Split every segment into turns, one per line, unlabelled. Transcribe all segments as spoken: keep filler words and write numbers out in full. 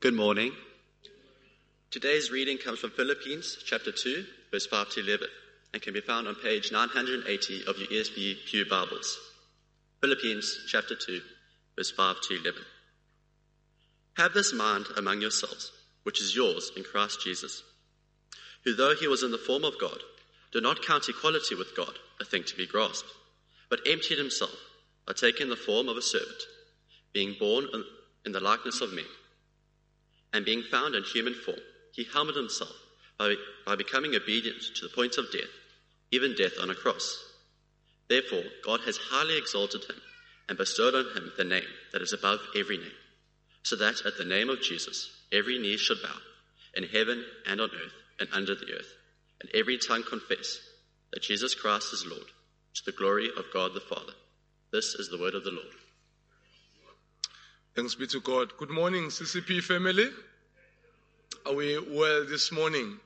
Good morning. Today's reading comes from Philippians chapter two, verse five to eleven, and can be found on page nine hundred eighty of your E S V Pew Bibles. Philippians chapter two, verse five to eleven. Have this mind among yourselves, which is yours in Christ Jesus, who though he was in the form of God, did not count equality with God a thing to be grasped, but emptied himself by taking the form of a servant, being born in the likeness of men. And being found in human form, he humbled himself by, by becoming obedient to the point of death, even death on a cross. Therefore, God has highly exalted him and bestowed on him the name that is above every name, so that at the name of Jesus every knee should bow, in heaven and on earth and under the earth, and every tongue confess that Jesus Christ is Lord, to the glory of God the Father. This is the word of the Lord.
Thanks be to God. Good morning, C C P family. Are we well this morning?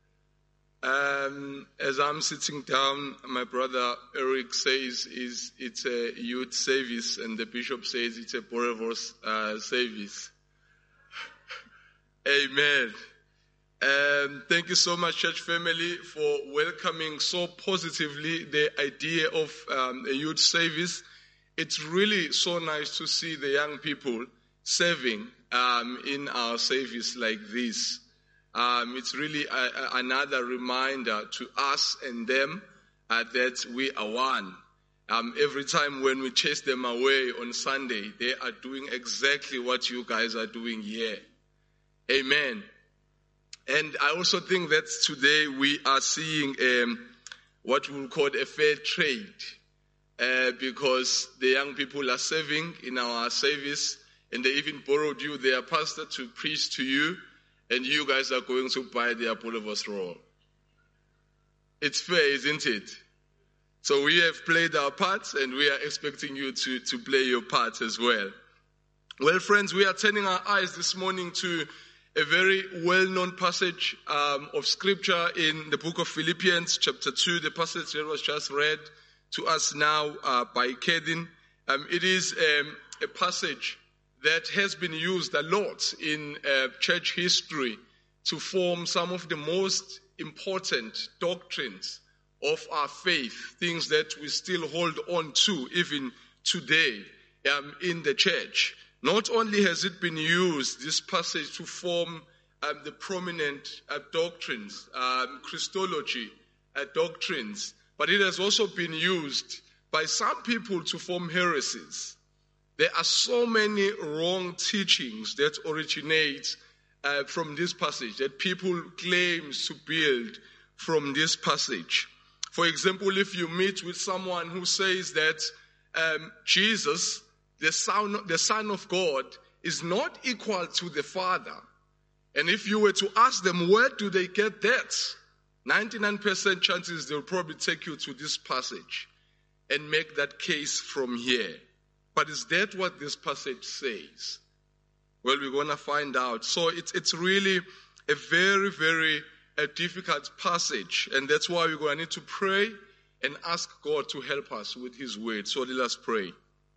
Um, as I'm sitting down, my brother Eric says is it's a youth service, and the bishop says it's a Boerewors uh, service. Amen. Um, thank you so much, church family, for welcoming so positively the idea of um, a youth service. It's really so nice to see the young people serving um, in our service like this. Um, it's really a, a, another reminder to us and them uh, that we are one. Um, every time when we chase them away on Sunday, they are doing exactly what you guys are doing here. Amen. And I also think that today we are seeing um, what we'll call a fair trade. Uh, because the young people are serving in our service, and they even borrowed you, their pastor, to preach to you, and you guys are going to buy their Boerewors roll. It's fair, isn't it? So we have played our parts, and we are expecting you to, to play your part as well. Well, friends, we are turning our eyes this morning to a very well-known passage um, of scripture in the book of Philippians, chapter two, the passage that was just read to us now uh, by Kedin. Um, it is um, a passage that has been used a lot in uh, church history to form some of the most important doctrines of our faith, things that we still hold on to even today um, in the church. Not only has it been used, this passage, to form um, the prominent uh, doctrines, um, Christology uh, doctrines, but it has also been used by some people to form heresies. There are so many wrong teachings that originate uh, from this passage, that people claim to build from this passage. For example, if you meet with someone who says that um, Jesus, the son, the Son of God, is not equal to the Father, and if you were to ask them, where do they get that? ninety-nine percent chances they'll probably take you to this passage and make that case from here. But is that what this passage says? Well, we're going to find out. So it's it's really a very, very a difficult passage. And that's why we're going to need to pray and ask God to help us with his word. So let us pray.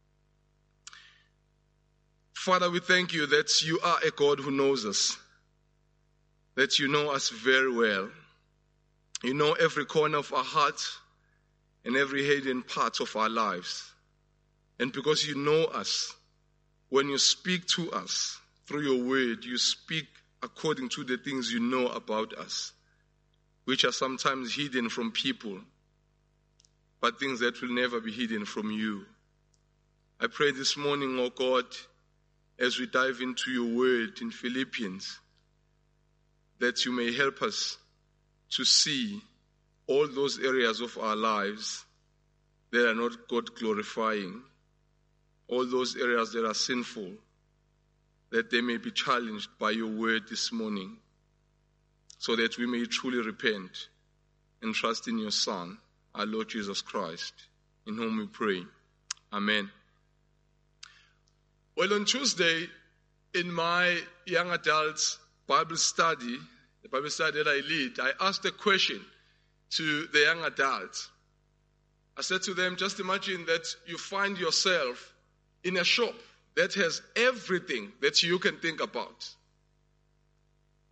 Father, we thank you that you are a God who knows us, that you know us very well. You know every corner of our heart and every hidden part of our lives. And because you know us, when you speak to us through your word, you speak according to the things you know about us, which are sometimes hidden from people, but things that will never be hidden from you. I pray this morning, oh God, as we dive into your word in Philippians, that you may help us to see all those areas of our lives that are not God glorifying, all those areas that are sinful, that they may be challenged by your word this morning, so that we may truly repent and trust in your Son, our Lord Jesus Christ, in whom we pray. Amen. Well, on Tuesday, in my young adults Bible study, the Bible study that I lead, I asked a question to the young adults. I said to them, just imagine that you find yourself in a shop that has everything that you can think about.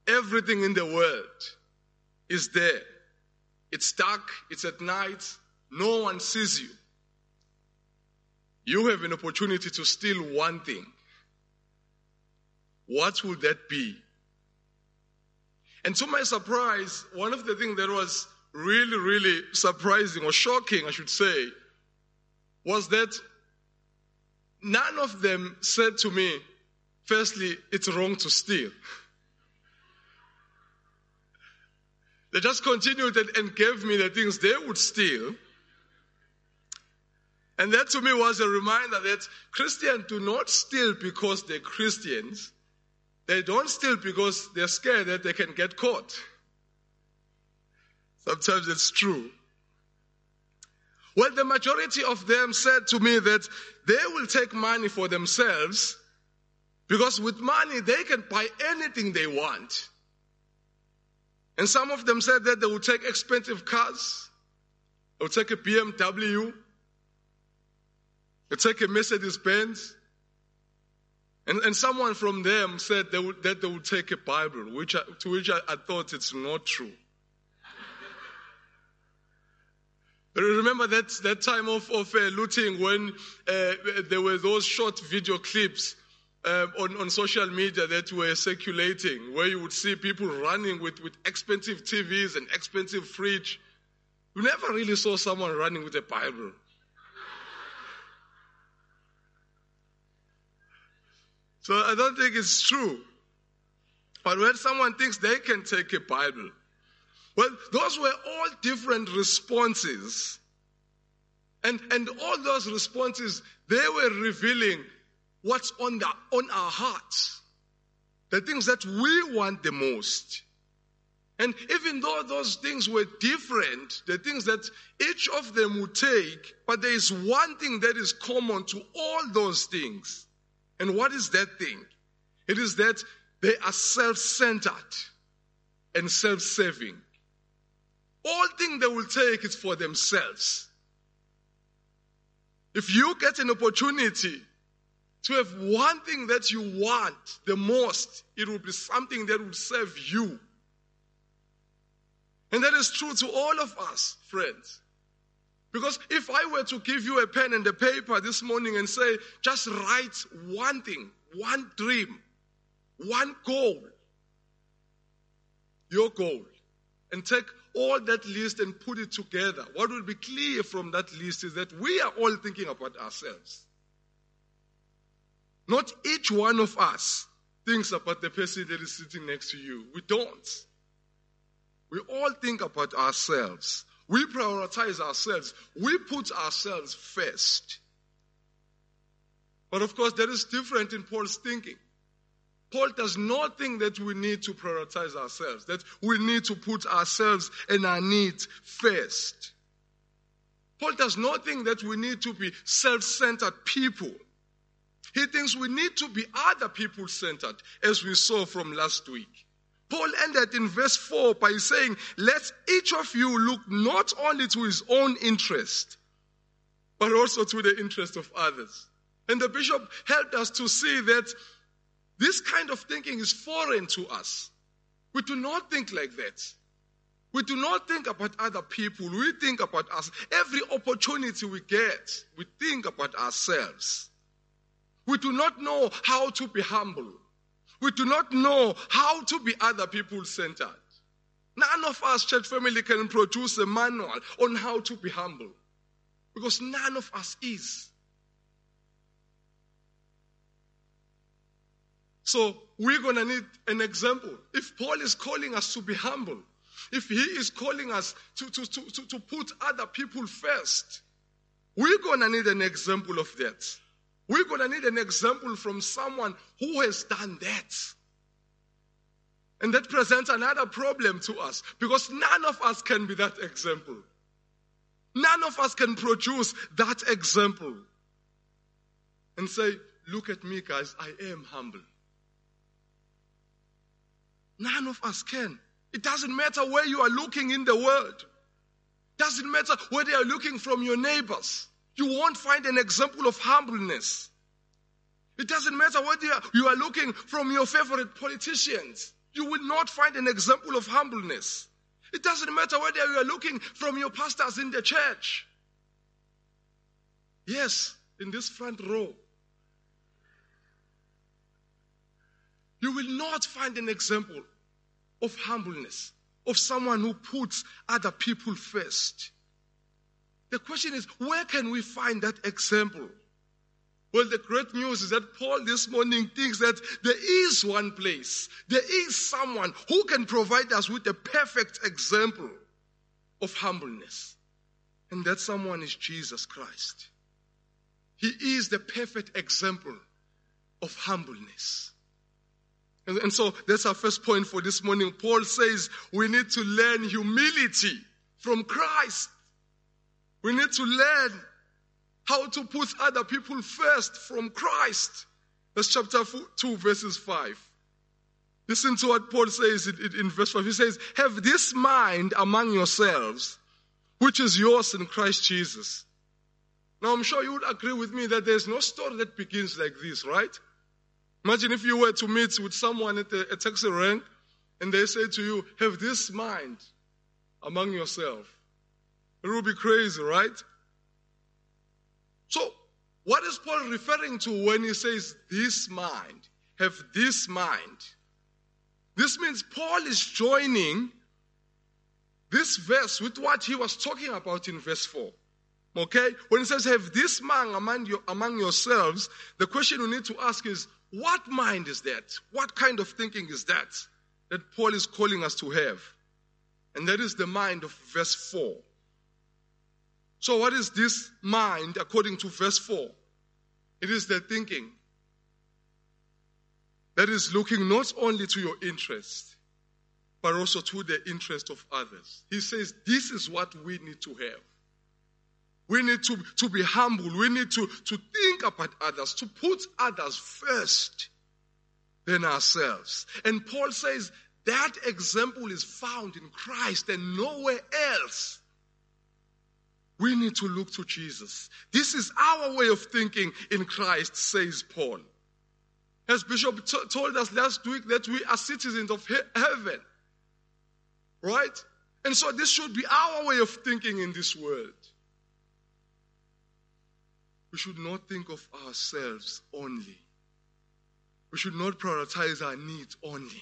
everything in the world is there. It's dark, it's at night, no one sees you. You have an opportunity to steal one thing. What would that be? And to my surprise, one of the things that was really, really surprising or shocking, I should say, was that none of them said to me, firstly, it's wrong to steal. They just continued and gave me the things they would steal. And that to me was a reminder that Christians do not steal because they're Christians. They don't steal because they're scared that they can get caught. Sometimes it's true. Well, the majority of them said to me that they will take money for themselves because with money they can buy anything they want. And some of them said that they will take expensive cars. They will take a B M W. They will take a Mercedes-Benz. And, and someone from them said they would, that they would take a Bible, which I, to which I, I thought it's not true. But remember that, that time of, of uh, looting when uh, there were those short video clips uh, on, on social media that were circulating, where you would see people running with, with expensive T Vs and expensive fridge. You never really saw someone running with a Bible. So I don't think it's true. But when someone thinks they can take a Bible, well, those were all different responses. And, and all those responses, they were revealing what's on, the, on our hearts. The things that we want the most. And even though those things were different, the things that each of them would take, but there is one thing that is common to all those things. And what is that thing? It is that they are self-centered and self-serving. All thing they will take is for themselves. If you get an opportunity to have one thing that you want the most, it will be something that will serve you. And that is true to all of us, friends. Because if I were to give you a pen and a paper this morning and say, just write one thing, one dream, one goal, your goal, and take all that list and put it together, what will be clear from that list is that we are all thinking about ourselves. Not each one of us thinks about the person that is sitting next to you. We don't. We all think about ourselves. We prioritize ourselves. We put ourselves first. But of course, that is different in Paul's thinking. Paul does not think that we need to prioritize ourselves, that we need to put ourselves and our needs first. Paul does not think that we need to be self-centered people. He thinks we need to be other people-centered, as we saw from last week. Paul ended in verse four by saying, let each of you look not only to his own interest, but also to the interest of others. And the bishop helped us to see that this kind of thinking is foreign to us. We do not think like that. We do not think about other people. We think about us. Every opportunity we get, we think about ourselves. We do not know how to be humble. We do not know how to be other people-centered. None of us, church family, can produce a manual on how to be humble. Because none of us is. So we're going to need an example. If Paul is calling us to be humble, if he is calling us to, to, to, to, to put other people first, we're going to need an example of that. We're going to need an example from someone who has done that. And that presents another problem to us because none of us can be that example. None of us can produce that example and say, look at me, guys, I am humble. None of us can. It doesn't matter where you are looking in the world. It doesn't matter whether you are looking from your neighbors. You won't find an example of humbleness. It doesn't matter whether you are looking from your favorite politicians. You will not find an example of humbleness. It doesn't matter whether you are looking from your pastors in the church. Yes, in this front row. You will not find an example of humbleness, of someone who puts other people first. The question is, where can we find that example? Well, the great news is that Paul this morning thinks that there is one place, there is someone who can provide us with a perfect example of humbleness. And that someone is Jesus Christ. He is the perfect example of humbleness. And, and so that's our first point for this morning. Paul says we need to learn humility from Christ. We need to learn how to put other people first from Christ. That's chapter two, verses five. Listen to what Paul says in, in, in verse five. He says, have this mind among yourselves, which is yours in Christ Jesus. Now, I'm sure you would agree with me that there's no story that begins like this, right? Imagine if you were to meet with someone at a, a taxi rank and they say to you, have this mind among yourself. It would be crazy, right? So, what is Paul referring to when he says this mind? Have this mind. This means Paul is joining this verse with what he was talking about in verse four. Okay? When he says, have this mind among, you, among yourselves, the question we need to ask is, what mind is that? What kind of thinking is that that Paul is calling us to have? And that is the mind of verse four. So what is this mind according to verse four? It is the thinking that is looking not only to your interest, but also to the interest of others. He says this is what we need to have. We need to, to be humble. We need to, to think about others, to put others first than ourselves. And Paul says that example is found in Christ and nowhere else. We need to look to Jesus. This is our way of thinking in Christ, says Paul. As Bishop t- told us last week that we are citizens of he- heaven. Right? And so this should be our way of thinking in this world. We should not think of ourselves only. We should not prioritize our needs only.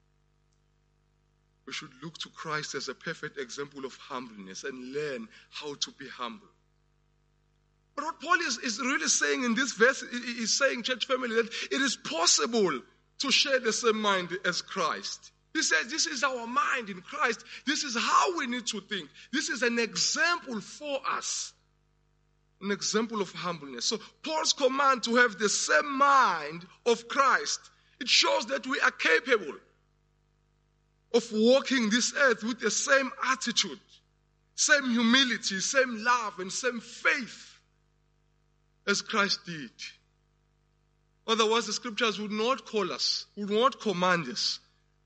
We should look to Christ as a perfect example of humbleness and learn how to be humble. But what Paul is, is really saying in this verse, he's saying, church family, that it is possible to share the same mind as Christ. He says this is our mind in Christ. This is how we need to think. This is an example for us. An example of humbleness. So Paul's command to have the same mind of Christ, it shows that we are capable of walking this earth with the same attitude, same humility, same love, and same faith as Christ did. Otherwise, the scriptures would not call us, would not command us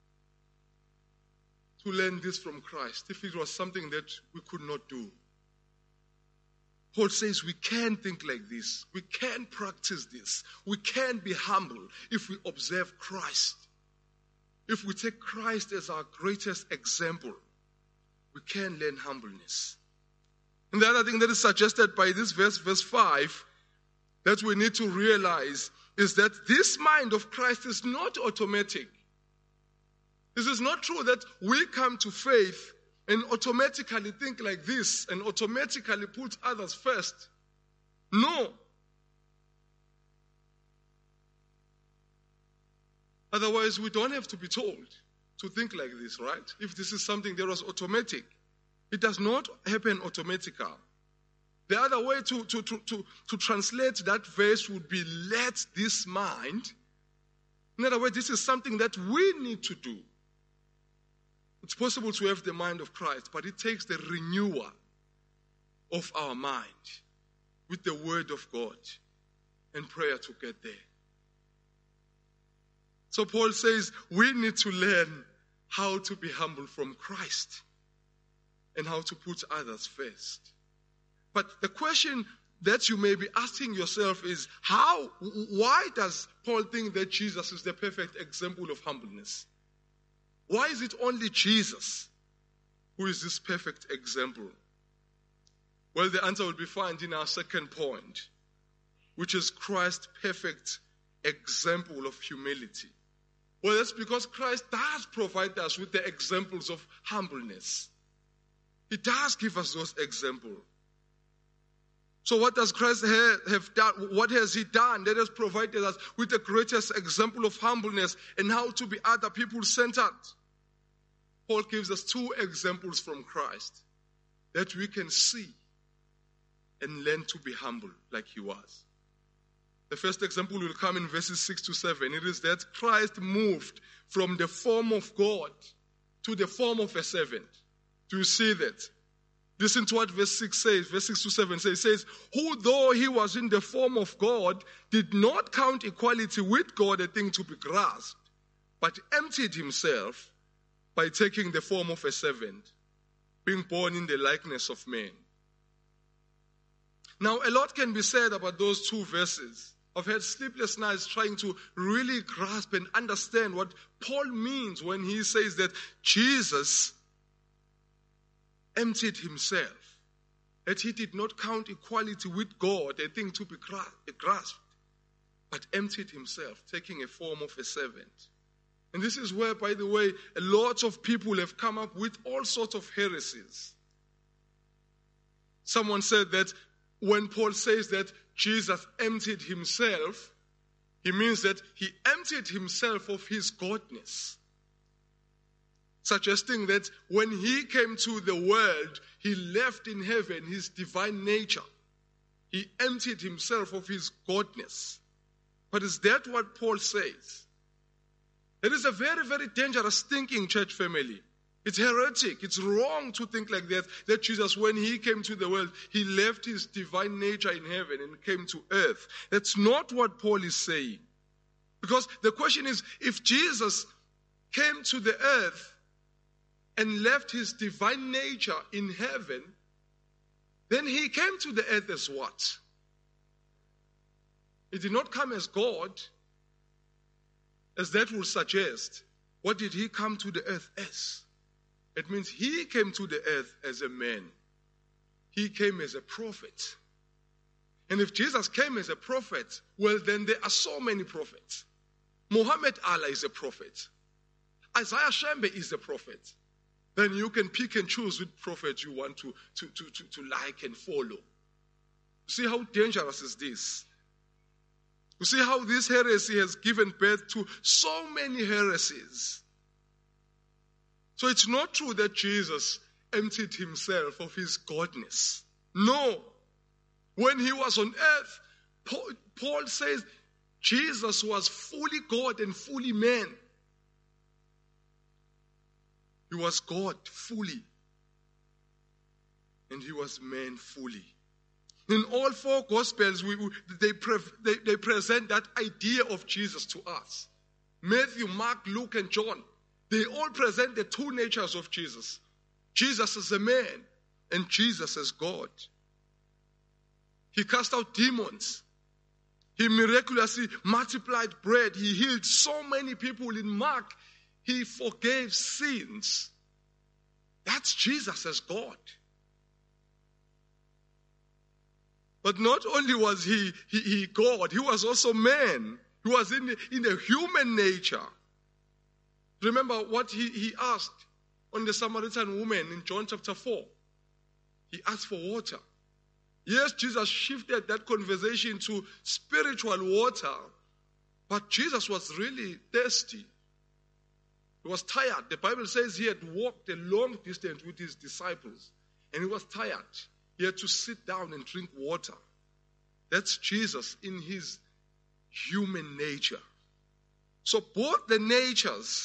to learn this from Christ if it was something that we could not do. Paul says we can think like this. We can practice this. We can be humble if we observe Christ. If we take Christ as our greatest example, we can learn humbleness. And the other thing that is suggested by this verse, verse five, that we need to realize is that this mind of Christ is not automatic. This is not true that we come to faith and automatically think like this and automatically put others first. No. Otherwise, we don't have to be told to think like this, right? If this is something that was automatic. It does not happen automatically. The other way to, to, to, to, to translate that verse would be, let this mind. In other words, this is something that we need to do. It's possible to have the mind of Christ, but it takes the renewal of our mind with the word of God and prayer to get there. So Paul says we need to learn how to be humble from Christ and how to put others first. But the question that you may be asking yourself is, how, why does Paul think that Jesus is the perfect example of humbleness? why is it only Jesus who is this perfect example? Well, the answer will be found in our second point, which is Christ's perfect example of humility. Well, that's because Christ does provide us with the examples of humbleness. He does give us those examples. So what does Christ have done? What has he done that has provided us with the greatest example of humbleness and how to be other people-centered? Paul gives us two examples from Christ that we can see and learn to be humble like he was. The first example will come in verses six to seven. It is that Christ moved from the form of God to the form of a servant. Do you see that? Listen to what verse six says. Verse six to seven says, it says, who though he was in the form of God, did not count equality with God a thing to be grasped, but emptied himself by taking the form of a servant, being born in the likeness of men. Now, a lot can be said about those two verses. I've had sleepless nights trying to really grasp and understand what Paul means when he says that Jesus emptied himself, that he did not count equality with God a thing to be grasped, but emptied himself, taking a form of a servant. And this is where, by the way, a lot of people have come up with all sorts of heresies. Someone said that when Paul says that Jesus emptied himself, he means that he emptied himself of his godness, suggesting that when he came to the world, he left in heaven his divine nature. He emptied himself of his godness. But is that what Paul says? It is a very, very dangerous thinking, church family. It's heretic. It's wrong to think like that, that Jesus, when he came to the world, he left his divine nature in heaven and came to earth. That's not what Paul is saying. Because the question is, if Jesus came to the earth and left his divine nature in heaven, then he came to the earth as what? He did not come as God, as that would suggest. What did he come to the earth as? It means he came to the earth as a man. He came as a prophet. And if Jesus came as a prophet, well, then there are so many prophets. Muhammad Allah is a prophet. Isaiah Shembe is a prophet. Then you can pick and choose which prophet you want to, to, to, to, to like and follow. See how dangerous is this? You see how this heresy has given birth to so many heresies. So it's not true that Jesus emptied himself of his godness. No. When he was on earth, Paul, Paul says Jesus was fully God and fully man. He was God fully. And he was man fully. In all four Gospels, we, we, they, pre, they, they present that idea of Jesus to us. Matthew, Mark, Luke, and John. They all present the two natures of Jesus. Jesus as a man and Jesus as God. He cast out demons. He miraculously multiplied bread. He healed so many people. In Mark, he forgave sins. That's Jesus as God. But not only was he, he, he God, he was also man. He was in the, in the human nature. Remember what he, he asked on the Samaritan woman in John chapter four. He asked for water. Yes, Jesus shifted that conversation to spiritual water, but Jesus was really thirsty. He was tired. The Bible says he had walked a long distance with his disciples, and he was tired. He had to sit down and drink water. That's Jesus in his human nature. So both the natures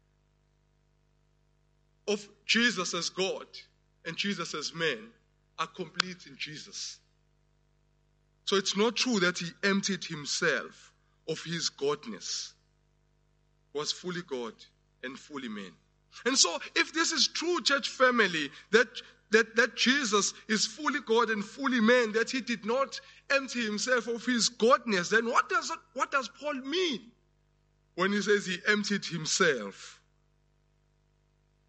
of Jesus as God and Jesus as man are complete in Jesus. So it's not true that he emptied himself of his godness. He was fully God and fully man. And so if this is true, church family, that That, that Jesus is fully God and fully man, that he did not empty himself of his godness, then what does it, what does Paul mean when he says he emptied himself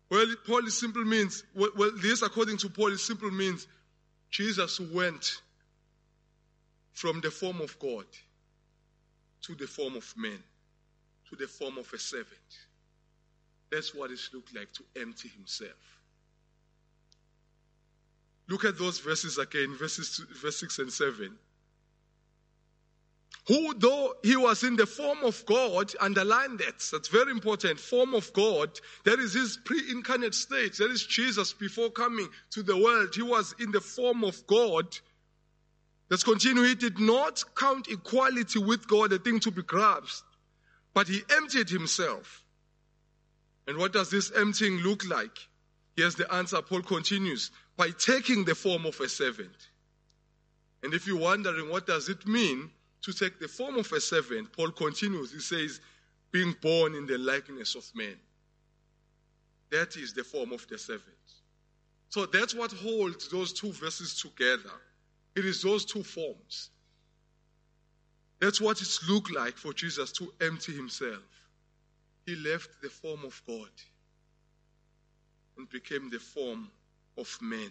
Well, Paul is simple means, well, well, this according to Paul is simple means Jesus went from the form of God to the form of man, to the form of a servant. That's what it looked like to empty himself. Look at those verses again, verses two, verse six and seven. Who, though he was in the form of God, underline that. That's very important. Form of God. That is his pre-incarnate state. That is Jesus before coming to the world. He was in the form of God. Let's continue. He did not count equality with God a thing to be grasped, but he emptied himself. And what does this emptying look like? Here's the answer. Paul continues. By taking the form of a servant. And if you're wondering what does it mean to take the form of a servant, Paul continues. He says, being born in the likeness of man. That is the form of the servant. So that's what holds those two verses together. It is those two forms. That's what it looked like for Jesus to empty himself. He left the form of God and became the form of man.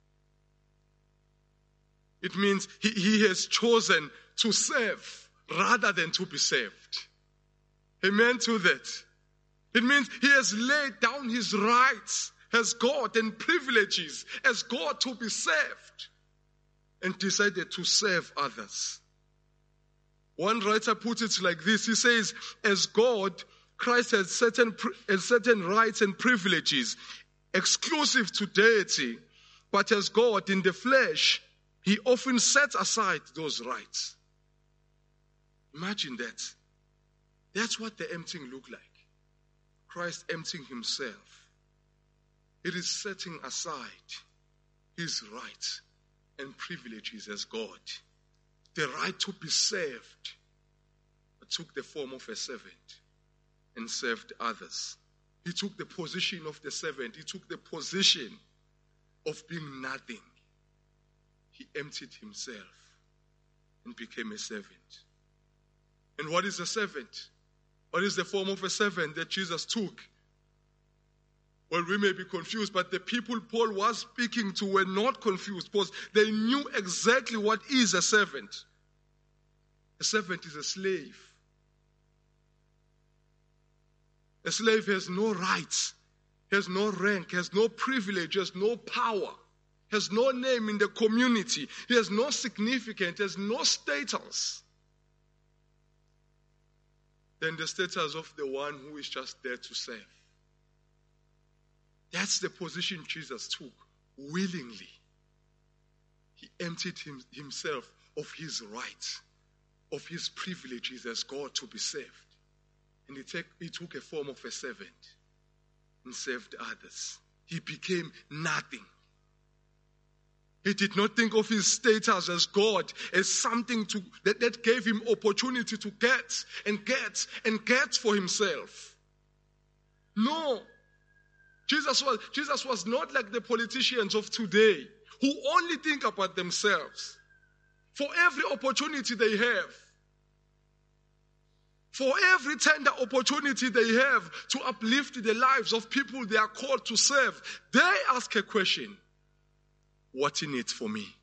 It means he, he has chosen to serve rather than to be served. Amen to that. It means he has laid down his rights as God and privileges as God to be served and decided to serve others. One writer puts it like this. He says, as God, Christ has certain, has certain rights and privileges exclusive to deity, but as God in the flesh, he often sets aside those rights. Imagine that. That's what the emptying looked like. Christ emptying himself. It is setting aside his rights and privileges as God. The right to be served, but took the form of a servant and served others. He took the position of the servant. He took the position of being nothing. He emptied himself and became a servant. And what is a servant? What is the form of a servant that Jesus took? Well, we may be confused, but the people Paul was speaking to were not confused because they knew exactly what is a servant. A servant is a slave. A slave has no rights, has no rank, has no privilege, has no power, has no name in the community, he has no significance, has no status than the status of the one who is just there to serve. That's the position Jesus took willingly. He emptied him, himself of his rights, of his privileges as God to be served. And he, take, he took a form of a servant and served others. He became nothing. He did not think of his status as God as something to, that, that gave him opportunity to get and get and get for himself. No. Jesus was, Jesus was not like the politicians of today who only think about themselves. For every opportunity they have, for every tender opportunity they have to uplift the lives of people they are called to serve, they ask a question. What's in it for me?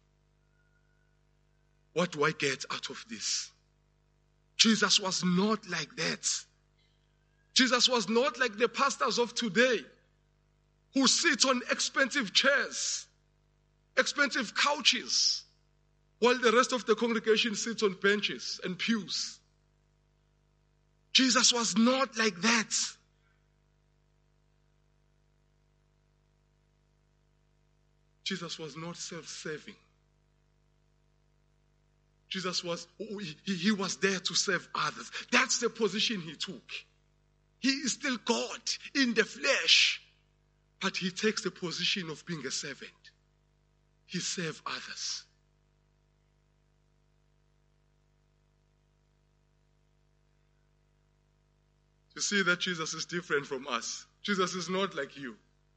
What do I get out of this? Jesus was not like that. Jesus was not like the pastors of today who sit on expensive chairs, expensive couches, while the rest of the congregation sits on benches and pews. Jesus was not like that. Jesus was not self-serving. Jesus was, he, he was there to serve others. That's the position he took. He is still God in the flesh, but he takes the position of being a servant. He serves others. You see that Jesus is different from us. Jesus is not like you.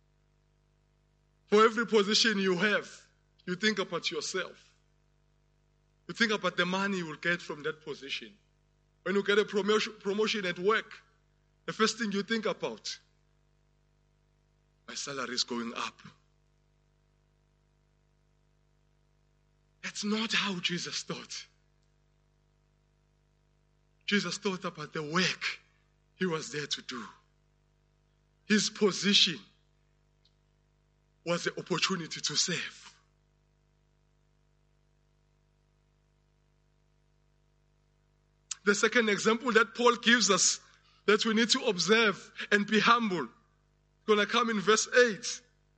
For every position you have, you think about yourself. You think about the money you will get from that position. When you get a promotion, promotion at work, the first thing you think about my salary is going up. That's not how Jesus thought. Jesus thought about the work he was there to do. His position was the opportunity to serve. The second example that Paul gives us that we need to observe and be humble, going to come in verse eight.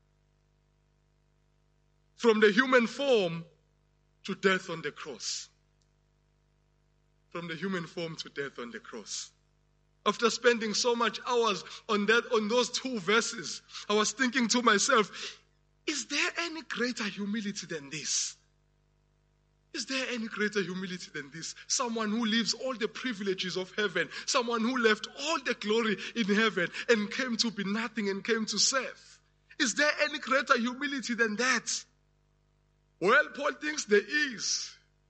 From the human form to death on the cross. From the human form to death on the cross. After spending so much hours on that, on those two verses, I was thinking to myself, is there any greater humility than this? Is there any greater humility than this? Someone who leaves all the privileges of heaven, someone who left all the glory in heaven and came to be nothing and came to serve. Is there any greater humility than that? Well, Paul thinks there is.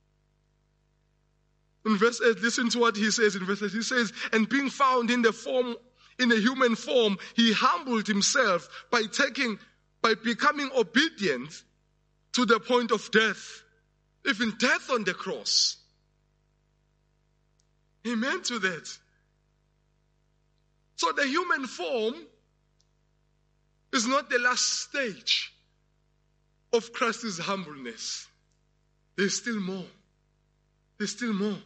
In verse eight, listen to what he says in verse eight. He says, and being found in the form, in a human form, he humbled himself by taking, by becoming obedient to the point of death, even death on the cross. Amen to that. So the human form is not the last stage of Christ's humbleness. There's still more. There's still more.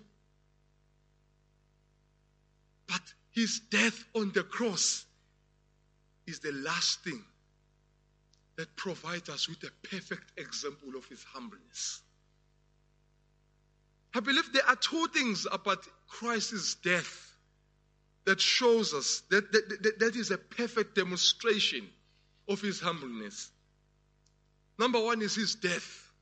But his death on the cross is the last thing that provides us with a perfect example of his humbleness. I believe there are two things about Christ's death that shows us that that, that that is a perfect demonstration of his humbleness. Number one is his death.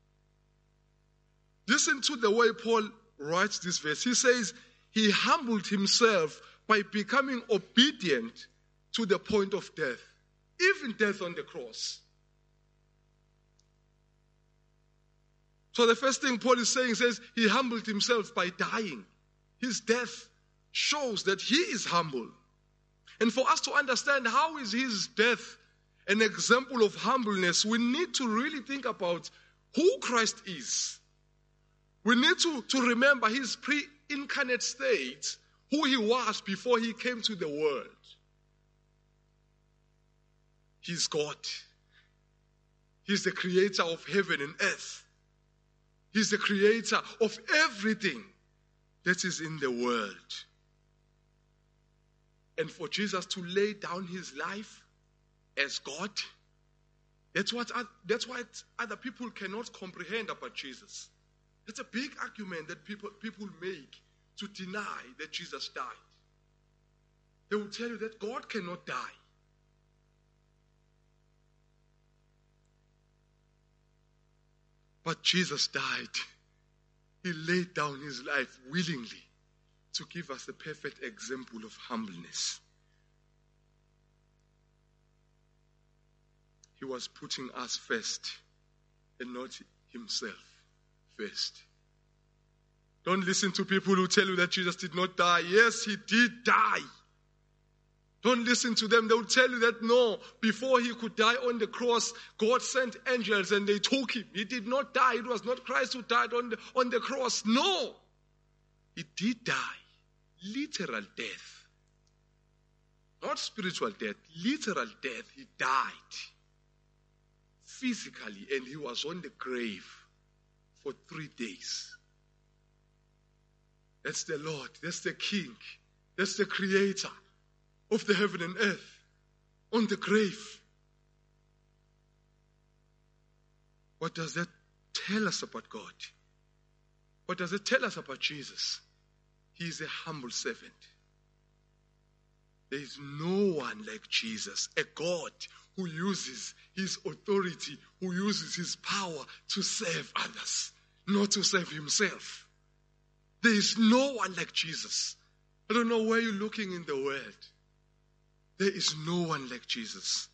Listen to the way Paul writes this verse. He says, he humbled himself by becoming obedient to the point of death, even death on the cross. So the first thing Paul is saying, says he humbled himself by dying. His death shows that he is humble. And for us to understand how is his death an example of humbleness, we need to really think about who Christ is. We need to, to remember his pre-incarnate state, who he was before he came to the world. He's God. He's the creator of heaven and earth. He's the creator of everything that is in the world. And for Jesus to lay down his life as God, that's what, that's what other people cannot comprehend about Jesus. It's a big argument that people, people make to deny that Jesus died. They will tell you that God cannot die. But Jesus died. He laid down his life willingly to give us a perfect example of humbleness. He was putting us first and not himself first. Don't listen to people who tell you that Jesus did not die. Yes, he did die. Don't listen to them. They will tell you that no, before he could die on the cross, God sent angels and they took him. He did not die. It was not Christ who died on the, on the cross. No, he did die. Literal death. Not spiritual death, literal death. He died physically and he was on the grave for three days. That's the Lord. That's the King. That's the Creator of the heaven and earth on the grave. What does that tell us about God? What does it tell us about Jesus? He is a humble servant. There is no one like Jesus, a God who uses his authority, who uses his power to serve others, not to serve himself. There is no one like Jesus. I don't know where you're looking in the world. There is no one like Jesus.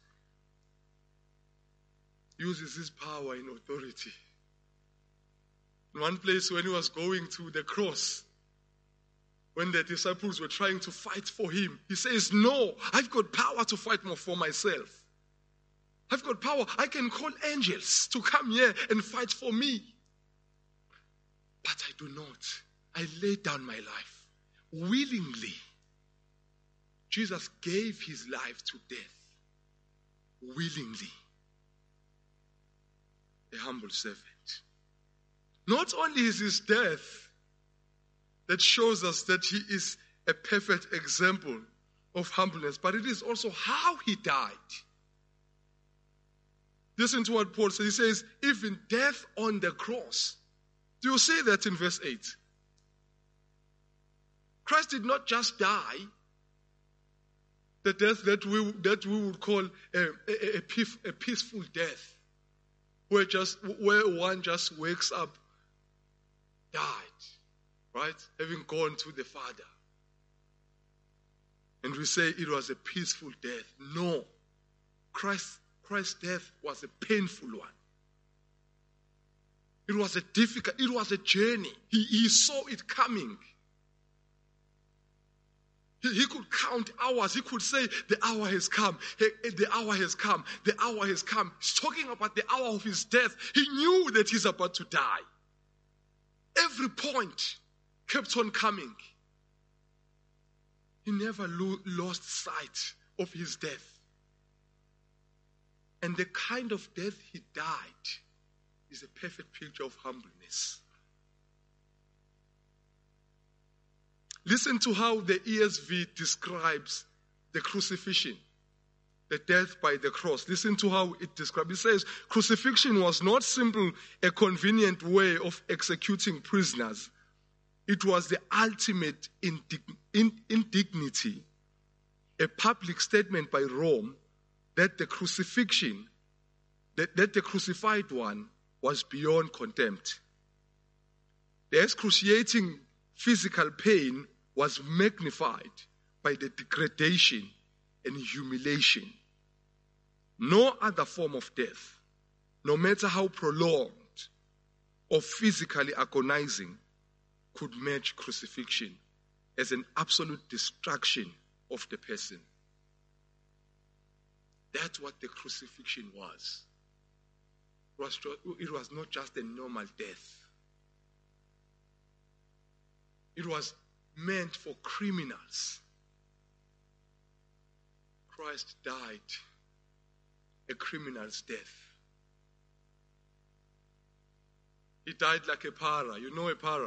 He uses his power and authority. In one place when he was going to the cross, when the disciples were trying to fight for him, he says, no, I've got power to fight more for myself. I've got power. I can call angels to come here and fight for me. But I do not. I lay down my life willingly. Jesus gave his life to death willingly. A humble servant. Not only is his death that shows us that he is a perfect example of humbleness, but it is also how he died. Listen to what Paul says. He says, even death on the cross. Do you see that in verse eight? Christ did not just die, the death that we that we would call a, a, a, peace, a peaceful death, where just where one just wakes up, died, right? Having gone to the Father. And we say it was a peaceful death. No. Christ, Christ's death was a painful one. It was a difficult, it was a journey. He, he saw it coming. He, he could count hours. He could say, the hour has come. Hey, the hour has come. The hour has come. He's talking about the hour of his death. He knew that he's about to die. Every point kept on coming. He never lo- lost sight of his death. And the kind of death he died is a perfect picture of humbleness. Listen to how the E S V describes the crucifixion, the death by the cross. Listen to how it describes. It says, crucifixion was not simply a convenient way of executing prisoners. It was the ultimate indig- in- indignity, a public statement by Rome that the crucifixion, that, that the crucified one was beyond contempt. The excruciating physical pain was magnified by the degradation and humiliation. No other form of death, no matter how prolonged or physically agonizing, could match crucifixion as an absolute destruction of the person. That's what the crucifixion was. It was, it was not just a normal death. It was meant for criminals. Christ died a criminal's death. He died like a para. You know a para?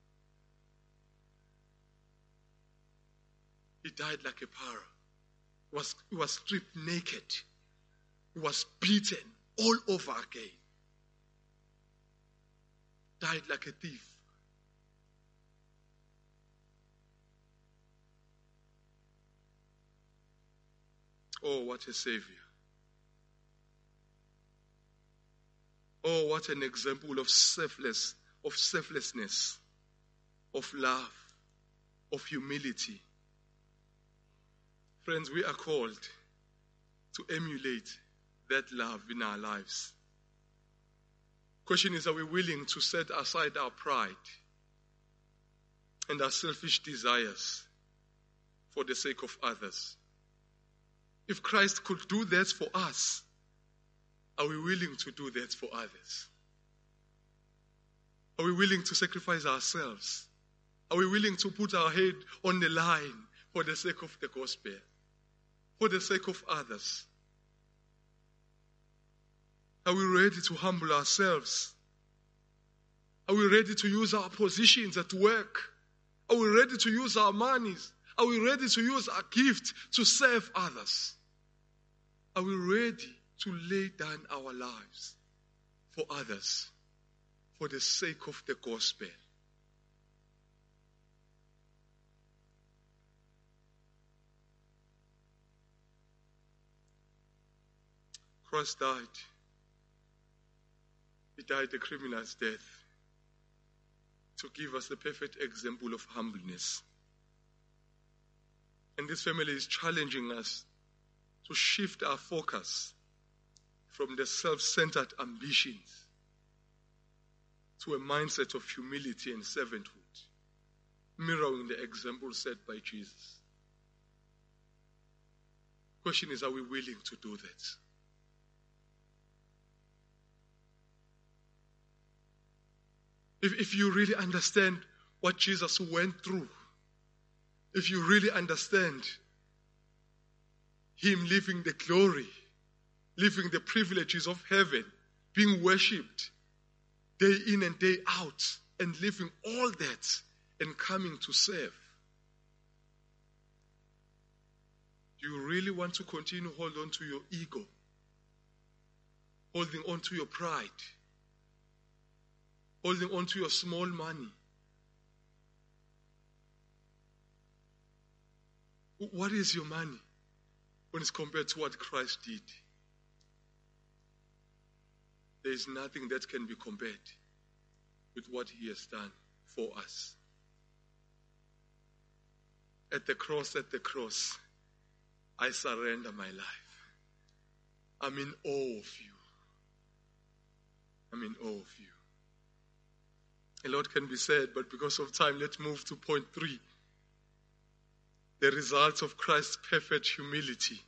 He died like a para. He was, he was stripped naked. He was beaten all over again. Died like a thief. Oh, what a Savior. Oh, what an example of selfless, of selflessness, of love, of humility. Friends, we are called to emulate that love in our lives. Question is, are we willing to set aside our pride and our selfish desires for the sake of others? If Christ could do that for us, are we willing to do that for others? Are we willing to sacrifice ourselves? Are we willing to put our head on the line for the sake of the gospel, for the sake of others? Are we ready to humble ourselves? Are we ready to use our positions at work? Are we ready to use our monies? Are we ready to use our gift to serve others? Are we ready to lay down our lives for others, for the sake of the gospel? Christ died. He died a criminal's death to give us the perfect example of humbleness. And this family is challenging us to shift our focus from the self-centered ambitions to a mindset of humility and servanthood, mirroring the example set by Jesus. Question is, are we willing to do that? If, if you really understand what Jesus went through, if you really understand him living the glory, living the privileges of heaven, being worshipped day in and day out, and living all that and coming to serve. Do you really want to continue to hold on to your ego? Holding on to your pride? Holding on to your small money? What is your money when it's compared to what Christ did? There is nothing that can be compared with what he has done for us. At the cross, at the cross, I surrender my life. I'm in awe of you. I'm in awe of you. A lot can be said, but because of time, let's move to point three. The results of Christ's perfect humility.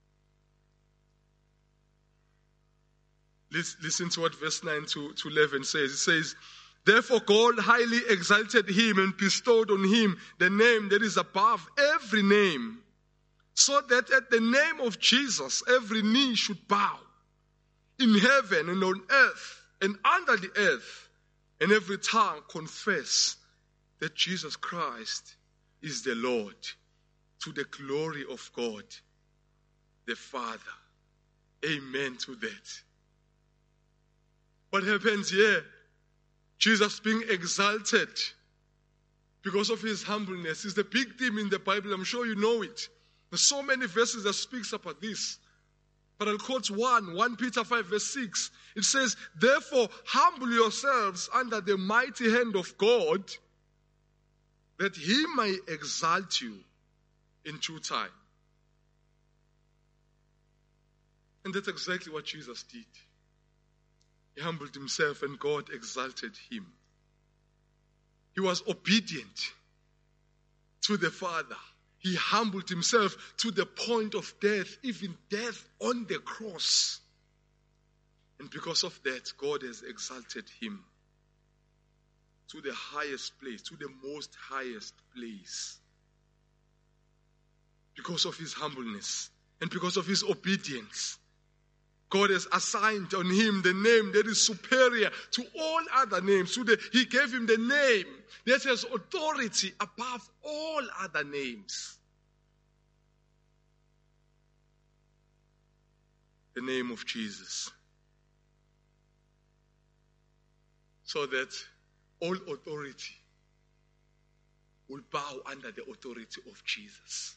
Listen to what verse nine to eleven says. It says, therefore God highly exalted him and bestowed on him the name that is above every name, so that at the name of Jesus every knee should bow, in heaven and on earth and under the earth, and every tongue confess that Jesus Christ is the Lord, to the glory of God the Father. Amen to that. What happens here? Jesus being exalted because of his humbleness is the big theme in the Bible. I'm sure you know it. There's so many verses that speaks about this. But I'll quote one, First Peter five verse six. It says, therefore humble yourselves under the mighty hand of God, that he may exalt you in due time. And that's exactly what Jesus did. He humbled himself and God exalted him. He was obedient to the Father. He humbled himself to the point of death, even death on the cross. And because of that, God has exalted him to the highest place, to the most highest place. Because of his humbleness and because of his obedience, God has assigned on him the name that is superior to all other names. To the, he gave him the name that has authority above all other names. The name of Jesus. So that all authority will bow under the authority of Jesus.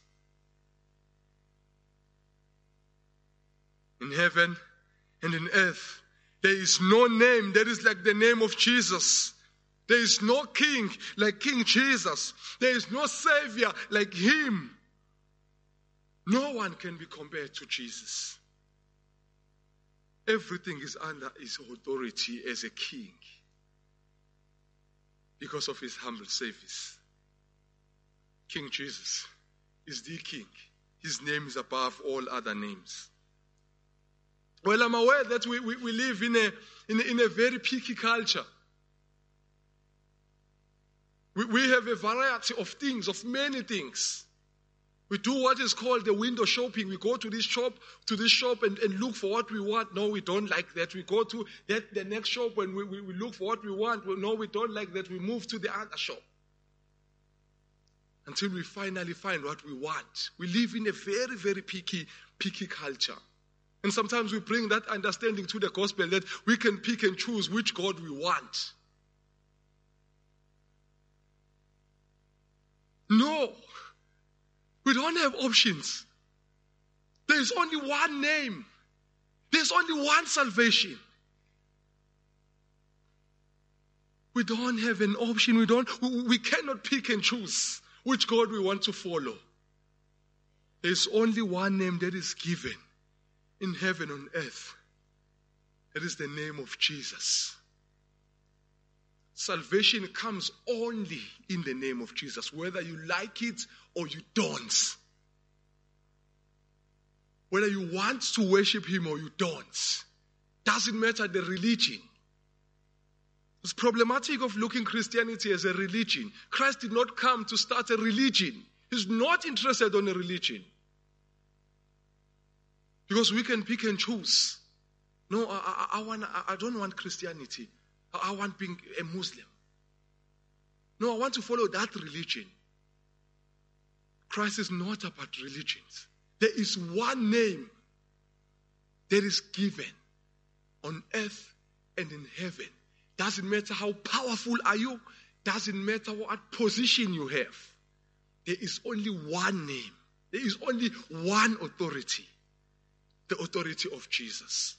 In heaven and in earth, there is no name that is like the name of Jesus. There is no king like King Jesus. There is no savior like him. No one can be compared to Jesus. Everything is under his authority as a king because of his humble service. King Jesus is the king. His name is above all other names. Well, I'm aware that we, we, we live in a, in a in a very picky culture. We, we have a variety of things, of many things. We do what is called the window shopping. We go to this shop, to this shop and, and look for what we want. No, we don't like that. We go to that the next shop and we, we, we look for what we want. No, we don't like that. We move to the other shop until we finally find what we want. We live in a very, very picky, picky culture. And sometimes we bring that understanding to the gospel that we can pick and choose which God we want. No, we don't have options. There is only one name. There's only one salvation. We don't have an option. We don't. We, we cannot pick and choose which God we want to follow. There's only one name that is given in heaven and earth. That is the name of Jesus. Salvation comes only in the name of Jesus, whether you like it or you don't. Whether you want to worship him or you don't. Doesn't matter the religion. It's problematic of looking Christianity as a religion. Christ did not come to start a religion. He's not interested in a religion. Because we can pick and choose. No, I, I, I, want, I don't want Christianity. I, I want being a Muslim. No, I want to follow that religion. Christ is not about religions. There is one name that is given on earth and in heaven. Doesn't matter how powerful are you. Doesn't matter what position you have. There is only one name. There is only one authority. The authority of Jesus.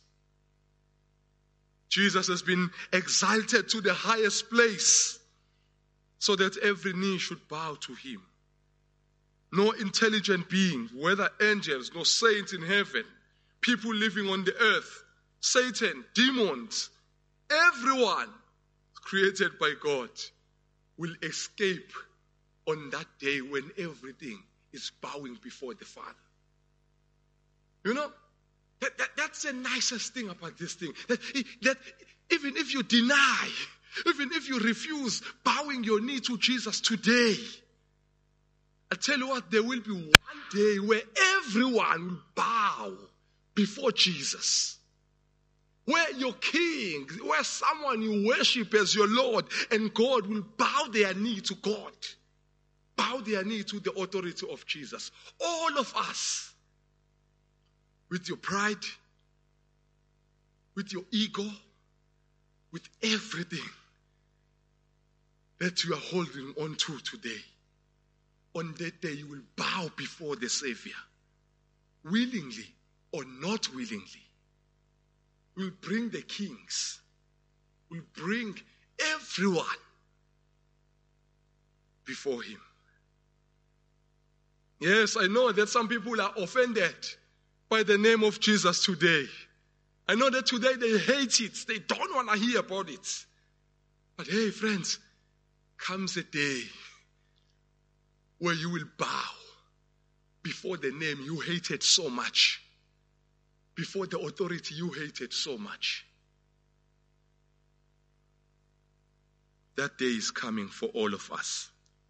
Jesus has been exalted to the highest place so that every knee should bow to him. No intelligent being, whether angels, no saints in heaven, people living on the earth, Satan, demons, everyone created by God will escape on that day when everything is bowing before the Father. You know, that, that, that's the nicest thing about this thing. That, that even if you deny, even if you refuse bowing your knee to Jesus today, I tell you what, there will be one day where everyone will bow before Jesus. Where your king, where someone you worship as your Lord, and God will bow their knee to God. Bow their knee to the authority of Jesus. All of us, with your pride, with your ego, with everything that you are holding on to today. On that day, you will bow before the Savior, willingly or not willingly. We'll bring the kings. We'll bring everyone before him. Yes, I know that some people are offended by the name of Jesus today. I know that today they hate it. They don't want to hear about it. But hey, friends, comes a day where you will bow before the name you hated so much. Before the authority you hated so much. That day is coming for all of us.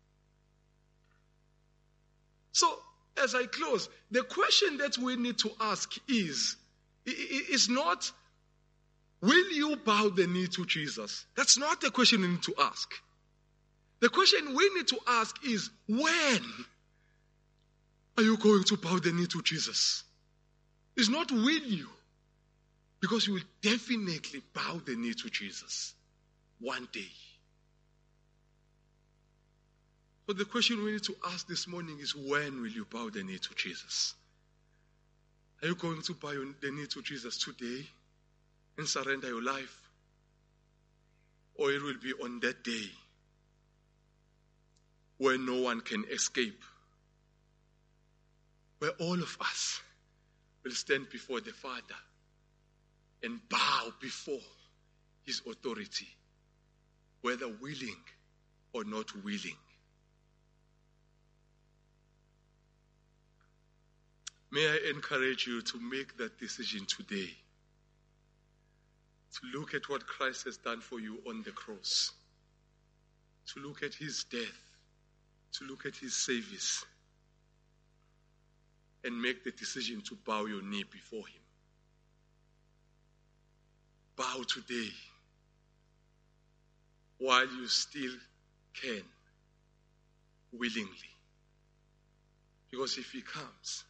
So, as I close, the question that we need to ask is, is not, will you bow the knee to Jesus? That's not the question we need to ask. The question we need to ask is, when are you going to bow the knee to Jesus? It's not will you, because you will definitely bow the knee to Jesus one day. So the question we need to ask this morning is, when will you bow the knee to Jesus? Are you going to bow the knee to Jesus today and surrender your life? Or it will be on that day where no one can escape, where all of us will stand before the Father and bow before his authority, whether willing or not willing. May I encourage you to make that decision today, to look at what Christ has done for you on the cross, to look at his death, to look at his service, and make the decision to bow your knee before him. Bow today while you still can, willingly. Because if he comes,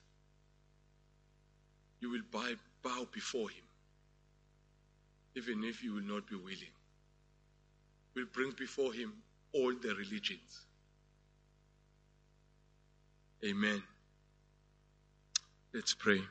you will bow, bow before him, even if you will not be willing. We'll bring before him all the religions. Amen. Let's pray.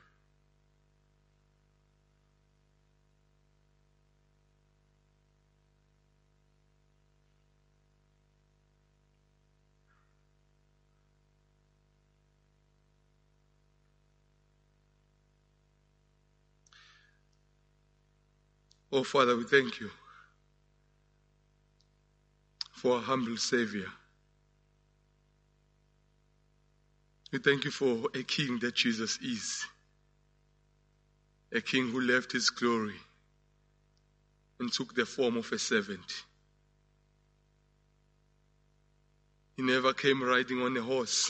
Oh, Father, we thank you for our humble Savior. We thank you for a king that Jesus is. A king who left his glory and took the form of a servant He never came riding on a horse.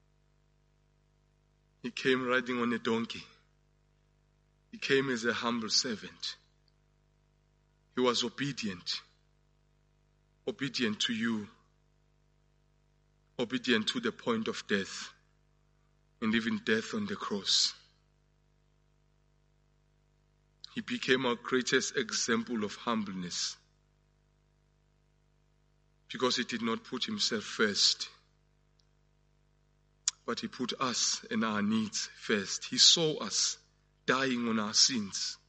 He came riding on a donkey. He came as a humble servant. He was obedient. Obedient to you. Obedient to the point of death. And even death on the cross. He became our greatest example of humbleness. Because he did not put himself first. But he put us and our needs first. He saw us dying on our sins.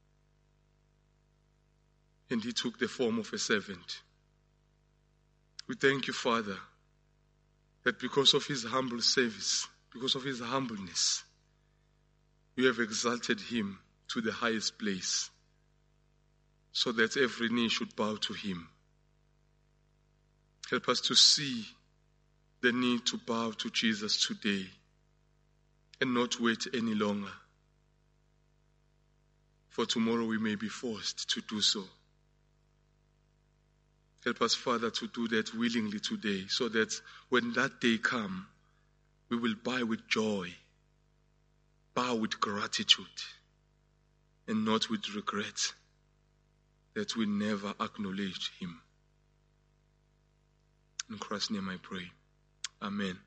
And he took the form of a servant. We thank you, Father, that because of his humble service, because of his humbleness, you have exalted him to the highest place, so that every knee should bow to him. Help us to see the need to bow to Jesus today and not wait any longer. For tomorrow we may be forced to do so. Help us, Father, to do that willingly today, so that when that day comes, we will bow with joy, bow with gratitude, and not with regret that we never acknowledged him. In Christ's name I pray. Amen.